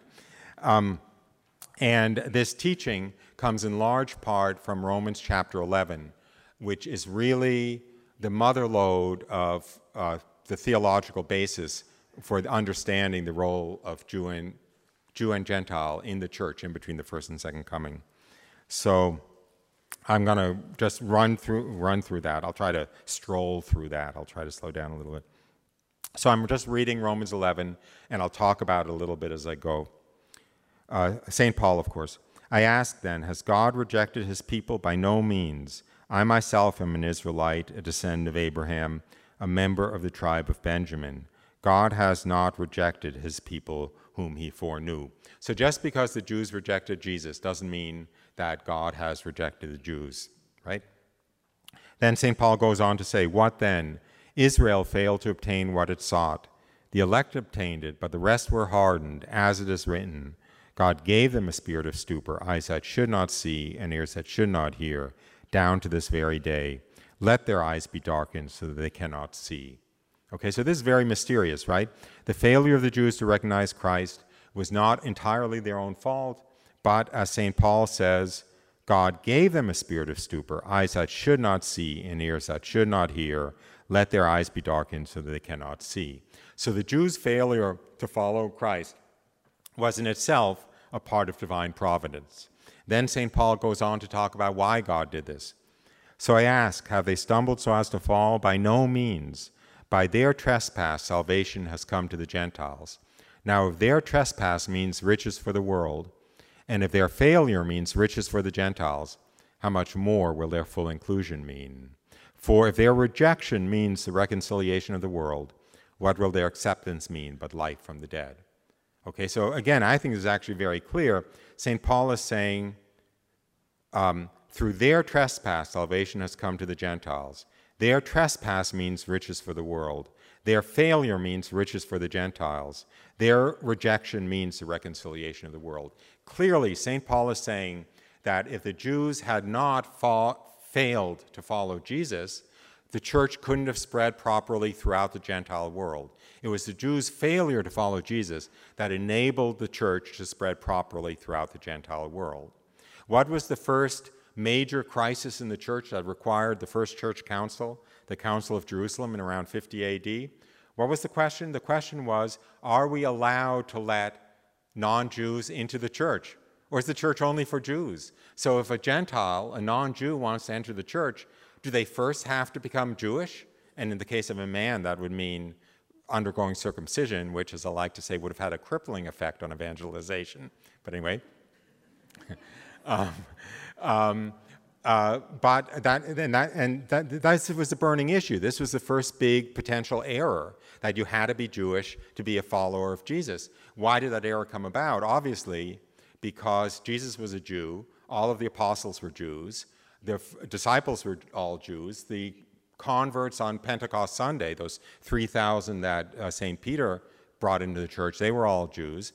And this teaching comes in large part from Romans chapter 11, which is really the mother lode of the theological basis for understanding the role of Jew and Gentile in the church in between the first and second coming. So I'm going to just run through that. I'll try to stroll through that. I'll try to slow down a little bit. So I'm just reading Romans 11, and I'll talk about it a little bit as I go. St. Paul, of course. "I ask then, has God rejected his people? By no means. I myself am an Israelite, a descendant of Abraham, a member of the tribe of Benjamin. God has not rejected his people whom he foreknew." So just because the Jews rejected Jesus doesn't mean that God has rejected the Jews, right? Then St. Paul goes on to say, "What then? Israel failed to obtain what it sought. The elect obtained it, but the rest were hardened, as it is written, God gave them a spirit of stupor, eyes that should not see, and ears that should not hear, down to this very day. Let their eyes be darkened so that they cannot see." Okay, so this is very mysterious, right? The failure of the Jews to recognize Christ was not entirely their own fault, but as St. Paul says, God gave them a spirit of stupor, eyes that should not see and ears that should not hear. Let their eyes be darkened so that they cannot see. So the Jews' failure to follow Christ was in itself a part of divine providence. Then St. Paul goes on to talk about why God did this. "So I ask, have they stumbled so as to fall? By no means. By their trespass, salvation has come to the Gentiles. Now, if their trespass means riches for the world, and if their failure means riches for the Gentiles, how much more will their full inclusion mean? For if their rejection means the reconciliation of the world, what will their acceptance mean but life from the dead?" Okay, so again, I think this is actually very clear. St. Paul is saying, through their trespass, salvation has come to the Gentiles. Their trespass means riches for the world. Their failure means riches for the Gentiles. Their rejection means the reconciliation of the world. Clearly, St. Paul is saying that if the Jews had not failed to follow Jesus, the church couldn't have spread properly throughout the Gentile world. It was the Jews' failure to follow Jesus that enabled the church to spread properly throughout the Gentile world. What was the first major crisis in the church that required the first church council, the Council of Jerusalem in around 50 AD? What was the question? The question was, are we allowed to let non-Jews into the church? Or is the church only for Jews? So if a Gentile, a non-Jew, wants to enter the church, do they first have to become Jewish? And in the case of a man, that would mean undergoing circumcision, which, as I like to say, would have had a crippling effect on evangelization. But anyway. But that was the burning issue. This was the first big potential error, that you had to be Jewish to be a follower of Jesus. Why did that error come about? Obviously, because Jesus was a Jew, all of the apostles were Jews, the disciples were all Jews, the converts on Pentecost Sunday, those 3,000 that St. Peter brought into the church, they were all Jews.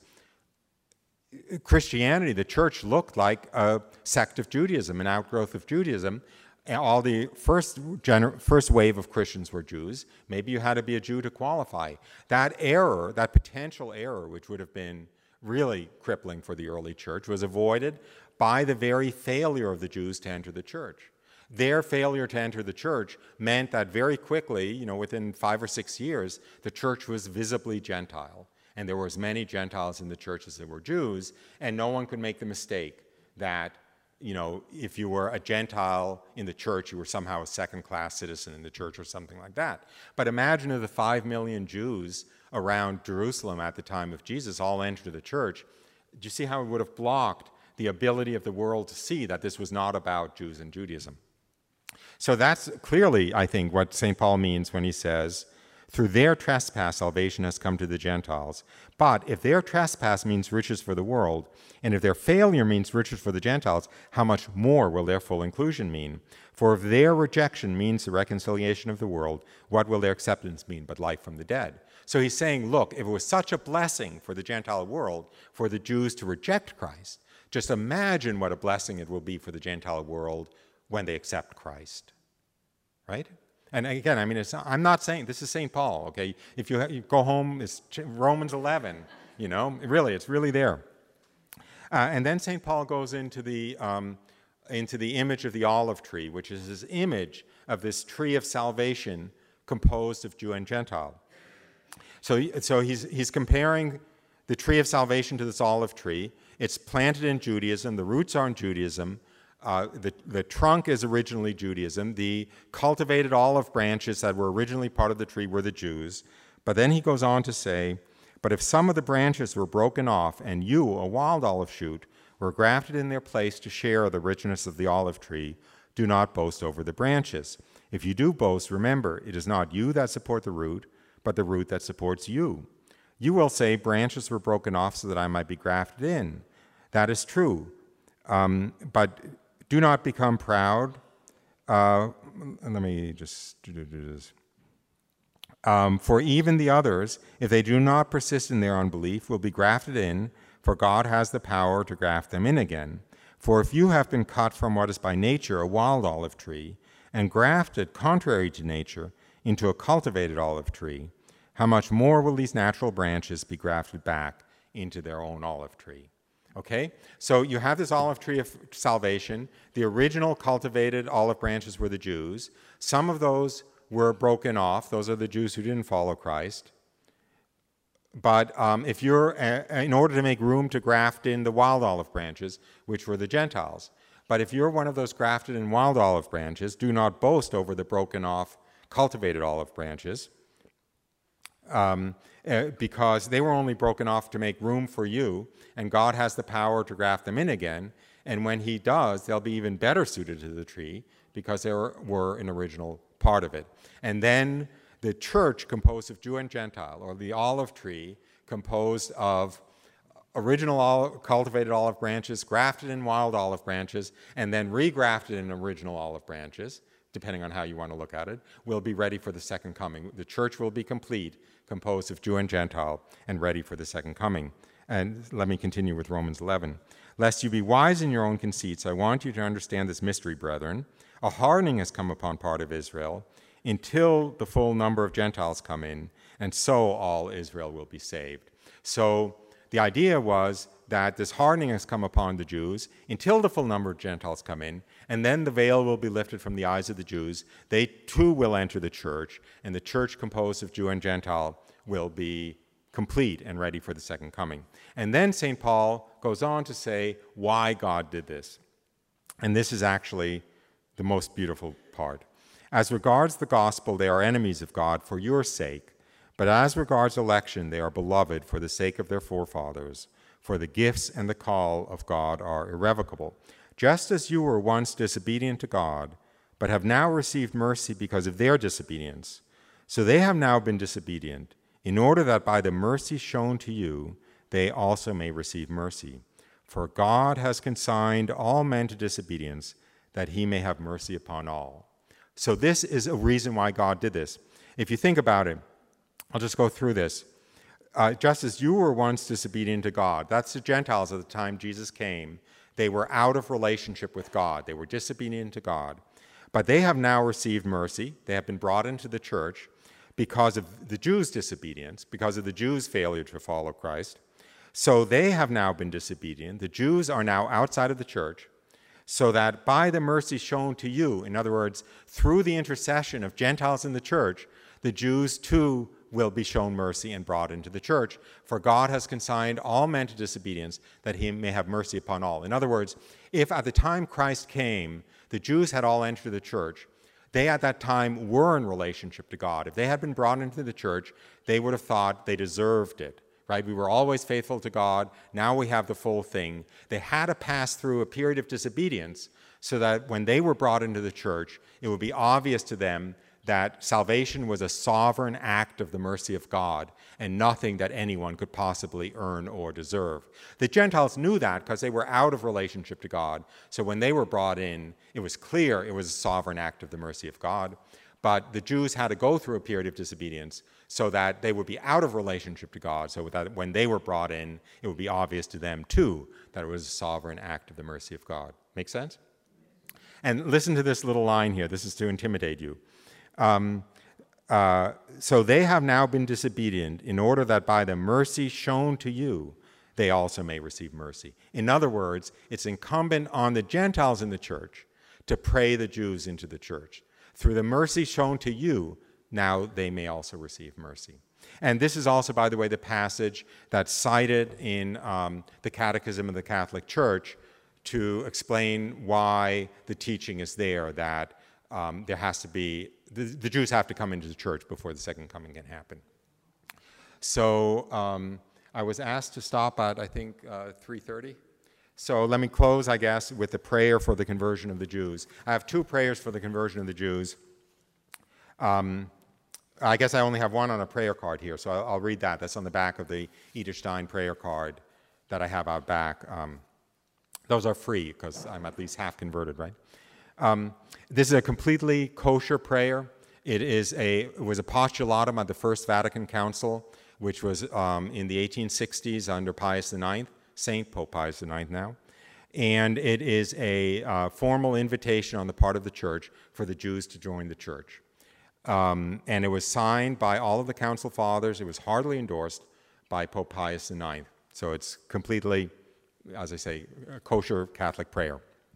Christianity, the church, looked like a sect of Judaism, an outgrowth of Judaism. And all the first wave of Christians were Jews. Maybe you had to be a Jew to qualify. That error, that potential error, which would have been really crippling for the early church, was avoided by the very failure of the Jews to enter the church. Their failure to enter the church meant that very quickly, within 5 or 6 years, the church was visibly Gentile. And there were as many Gentiles in the church as there were Jews, and no one could make the mistake that, if you were a Gentile in the church, you were somehow a second-class citizen in the church or something like that. But imagine if the 5 million Jews around Jerusalem at the time of Jesus all entered the church. Do you see how it would have blocked the ability of the world to see that this was not about Jews and Judaism? So that's clearly, I think, what St. Paul means when he says, through their trespass, salvation has come to the Gentiles. But if their trespass means riches for the world, and if their failure means riches for the Gentiles, how much more will their full inclusion mean? For if their rejection means the reconciliation of the world, what will their acceptance mean but life from the dead? So he's saying, look, if it was such a blessing for the Gentile world, for the Jews to reject Christ, just imagine what a blessing it will be for the Gentile world when they accept Christ. Right? And again, I'm not saying, this is St. Paul, okay? If you go home, it's Romans 11, it's really there. And then St. Paul goes into the image of the olive tree, which is his image of this tree of salvation composed of Jew and Gentile. So he's comparing the tree of salvation to this olive tree. It's planted in Judaism, the roots are in Judaism. The trunk is originally Judaism. The cultivated olive branches that were originally part of the tree were the Jews. But then he goes on to say, but if some of the branches were broken off, and you, a wild olive shoot, were grafted in their place to share the richness of the olive tree, do not boast over the branches. If you do boast, remember, it is not you that support the root, but the root that supports you. You will say, branches were broken off so that I might be grafted in. That is true. But do not become proud. Let me just do this. For even the others, if they do not persist in their unbelief, will be grafted in, for God has the power to graft them in again. For if you have been cut from what is by nature a wild olive tree, and grafted, contrary to nature, into a cultivated olive tree, how much more will these natural branches be grafted back into their own olive tree? Okay, so you have this olive tree of salvation. The original cultivated olive branches were the Jews. Some of those were broken off. Those are the Jews who didn't follow Christ. But if you're, in order to make room to graft in the wild olive branches, which were the Gentiles. But if you're one of those grafted in wild olive branches, do not boast over the broken off cultivated olive branches. Because they were only broken off to make room for you, and God has the power to graft them in again, and when he does, they'll be even better suited to the tree because they were an original part of it. And then the church composed of Jew and Gentile, or the olive tree composed of cultivated olive branches, grafted in wild olive branches, and then regrafted in original olive branches, depending on how you want to look at it, will be ready for the second coming. The church will be complete, composed of Jew and Gentile, and ready for the second coming. And let me continue with Romans 11. Lest you be wise in your own conceits, I want you to understand this mystery, brethren. A hardening has come upon part of Israel until the full number of Gentiles come in, and so all Israel will be saved. So the idea was that this hardening has come upon the Jews until the full number of Gentiles come in, and then the veil will be lifted from the eyes of the Jews. They too will enter the church, and the church composed of Jew and Gentile will be complete and ready for the second coming. And then St. Paul goes on to say why God did this. And this is actually the most beautiful part. As regards the gospel, they are enemies of God for your sake, but as regards election, they are beloved for the sake of their forefathers, for the gifts and the call of God are irrevocable. Just as you were once disobedient to God, but have now received mercy because of their disobedience, so they have now been disobedient, in order that by the mercy shown to you, they also may receive mercy. For God has consigned all men to disobedience, that he may have mercy upon all. So this is a reason why God did this. If you think about it, I'll just go through this. Just as you were once disobedient to God, that's the Gentiles at the time Jesus came. They were out of relationship with God. They were disobedient to God. But they have now received mercy. They have been brought into the church because of the Jews' disobedience, because of the Jews' failure to follow Christ. So they have now been disobedient. The Jews are now outside of the church, so that by the mercy shown to you, in other words, through the intercession of Gentiles in the church, the Jews too will be shown mercy and brought into the church. For God has consigned all men to disobedience, that he may have mercy upon all. In other words, if at the time Christ came, the Jews had all entered the church, they at that time were in relationship to God. If they had been brought into the church, they would have thought they deserved it, right? We were always faithful to God. Now we have the full thing. They had to pass through a period of disobedience so that when they were brought into the church, it would be obvious to them that salvation was a sovereign act of the mercy of God and nothing that anyone could possibly earn or deserve. The Gentiles knew that because they were out of relationship to God. So when they were brought in, it was clear it was a sovereign act of the mercy of God. But the Jews had to go through a period of disobedience so that they would be out of relationship to God, so that when they were brought in, it would be obvious to them too that it was a sovereign act of the mercy of God. Make sense? And listen to this little line here. This is to intimidate you. So they have now been disobedient in order that by the mercy shown to you, they also may receive mercy. In other words, it's incumbent on the Gentiles in the church to pray the Jews into the church. Through the mercy shown to you, now they may also receive mercy. And this is also, by the way, the passage that's cited in the Catechism of the Catholic Church to explain why the teaching is there that there has to be the Jews have to come into the church before the second coming can happen. So I was asked to stop at, I think, 3:30. So let me close, I guess, with the prayer for the conversion of the Jews. I have two prayers for the conversion of the Jews. I guess I only have one on a prayer card here, so I'll read that. That's on the back of the Edith Stein prayer card that I have out back. Those are free because I'm at least half converted, right? This is a completely kosher prayer. It was a postulatum at the First Vatican Council, which was in the 1860s under Pius IX, Saint Pope Pius IX now. And it is a formal invitation on the part of the church for the Jews to join the church. And it was signed by all of the council fathers. It was heartily endorsed by Pope Pius IX. So it's completely, as I say, a kosher Catholic prayer.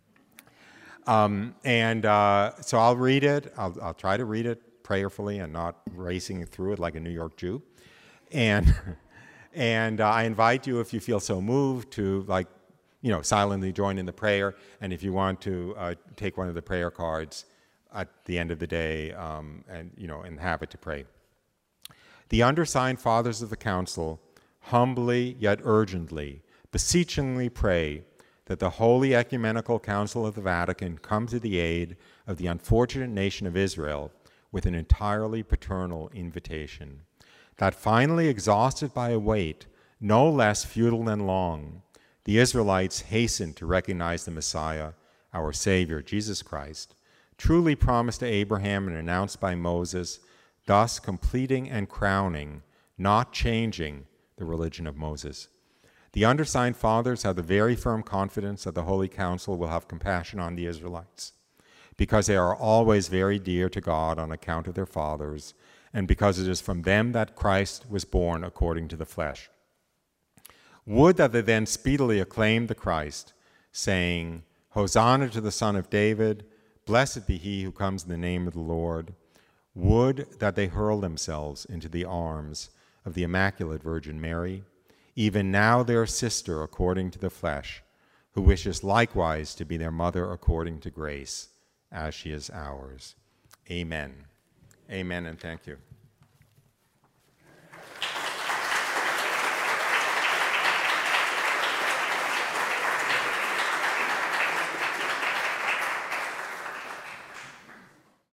So I'll read it. I'll try to read it prayerfully and not racing through it like a New York Jew. And I invite you, if you feel so moved, to silently join in the prayer. And if you want to take one of the prayer cards at the end of the day, and have it to pray. The undersigned fathers of the council humbly yet urgently, beseechingly pray that the Holy Ecumenical Council of the Vatican come to the aid of the unfortunate nation of Israel with an entirely paternal invitation, that finally exhausted by a weight no less futile than long, the Israelites hastened to recognize the Messiah, our Savior, Jesus Christ, truly promised to Abraham and announced by Moses, thus completing and crowning, not changing, the religion of Moses. The undersigned fathers have the very firm confidence that the Holy Council will have compassion on the Israelites, because they are always very dear to God on account of their fathers, and because it is from them that Christ was born according to the flesh. Would that they then speedily acclaimed the Christ, saying, Hosanna to the Son of David, blessed be he who comes in the name of the Lord. Would that they hurl themselves into the arms of the Immaculate Virgin Mary, even now their sister according to the flesh, who wishes likewise to be their mother according to grace, as she is ours. Amen. Amen, and thank you.